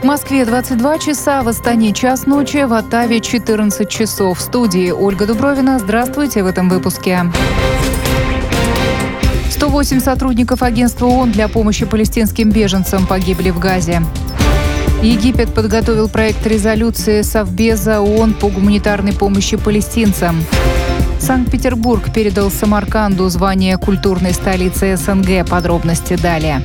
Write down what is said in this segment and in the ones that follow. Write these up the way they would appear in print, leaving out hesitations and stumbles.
В Москве 22 часа, в Астане час ночи, в Оттаве 14 часов. В студии Ольга Дубровина. Здравствуйте в этом выпуске. 108 сотрудников агентства ООН для помощи палестинским беженцам погибли в Газе. Египет подготовил проект резолюции Совбеза ООН по гуманитарной помощи палестинцам. Санкт-Петербург передал Самарканду звание культурной столицы СНГ. Подробности далее.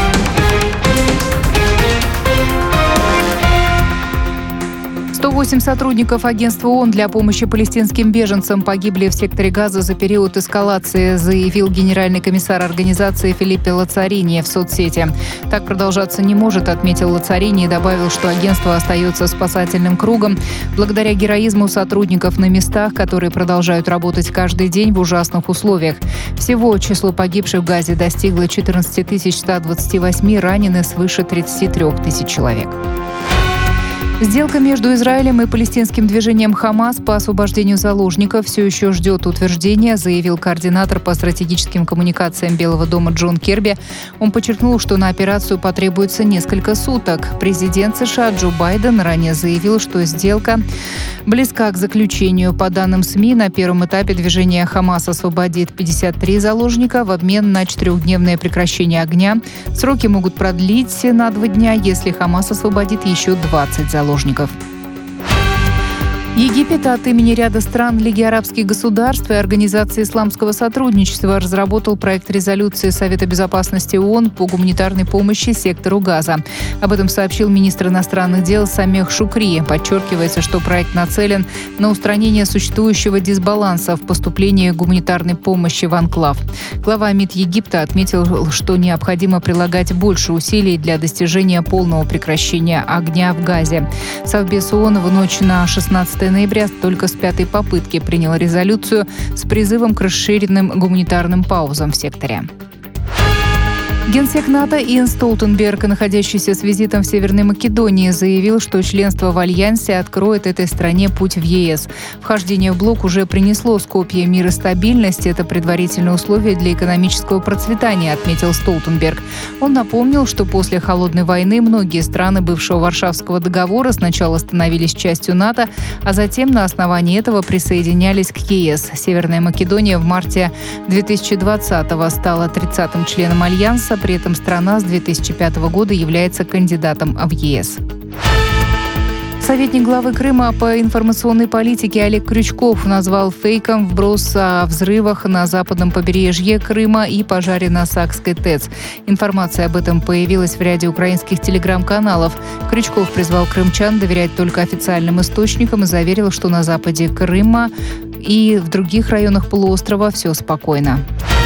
«108 сотрудников агентства ООН для помощи палестинским беженцам погибли в секторе Газа за период эскалации», заявил генеральный комиссар организации Филиппе Лацарини в соцсети. «Так продолжаться не может», отметил Лацарини и добавил, что агентство остается спасательным кругом благодаря героизму сотрудников на местах, которые продолжают работать каждый день в ужасных условиях. Всего число погибших в Газе достигло 14 128, ранены свыше 33 тысяч человек. Сделка между Израилем и палестинским движением «Хамас» по освобождению заложников все еще ждет утверждения, заявил координатор по стратегическим коммуникациям Белого дома Джон Кирби. Он подчеркнул, что на операцию потребуется несколько суток. Президент США Джо Байден ранее заявил, что сделка близка к заключению. По данным СМИ, на первом этапе движение «Хамас» освободит 53 заложника в обмен на 4-дневное прекращение огня. Сроки могут продлить на 2 дня, если «Хамас» освободит еще 20 заложников. Египет от имени ряда стран Лиги арабских государств и Организации исламского сотрудничества разработал проект резолюции Совета безопасности ООН по гуманитарной помощи сектору Газа. Об этом сообщил министр иностранных дел Самех Шукри. Подчеркивается, что проект нацелен на устранение существующего дисбаланса в поступлении гуманитарной помощи в анклав. Глава МИД Египта отметил, что необходимо прилагать больше усилий для достижения полного прекращения огня в Газе. Совбез ООН в ночь на 16 ноября только с 5-й попытки принял резолюцию с призывом к расширенным гуманитарным паузам в секторе. Генсек НАТО Йенс Столтенберг, находящийся с визитом в Северной Македонии, заявил, что членство в Альянсе откроет этой стране путь в ЕС. Вхождение в блок уже принесло Скопье мир и стабильность. Это предварительное условие для экономического процветания, отметил Столтенберг. Он напомнил, что после Холодной войны многие страны бывшего Варшавского договора сначала становились частью НАТО, а затем на основании этого присоединялись к ЕС. Северная Македония в марте 2020-го стала 30-м членом Альянса. При этом страна с 2005 года является кандидатом в ЕС. Советник главы Крыма по информационной политике Олег Крючков назвал фейком вброс о взрывах на западном побережье Крыма и пожаре на Сакской ТЭЦ. Информация об этом появилась в ряде украинских телеграм-каналов. Крючков призвал крымчан доверять только официальным источникам и заверил, что на западе Крыма и в других районах полуострова все спокойно.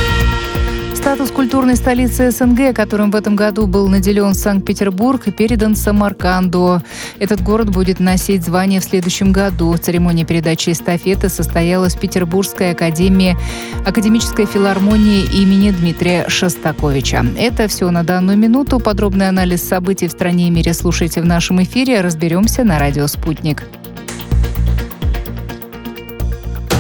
Статус культурной столицы СНГ, которым в этом году был наделен Санкт-Петербург, передан Самарканду. Этот город будет носить звание в следующем году. Церемония передачи эстафеты состоялась в Петербургской академической филармонии имени Дмитрия Шостаковича. Это все на данную минуту. Подробный анализ событий в стране и мире слушайте в нашем эфире. Разберемся на радио «Спутник».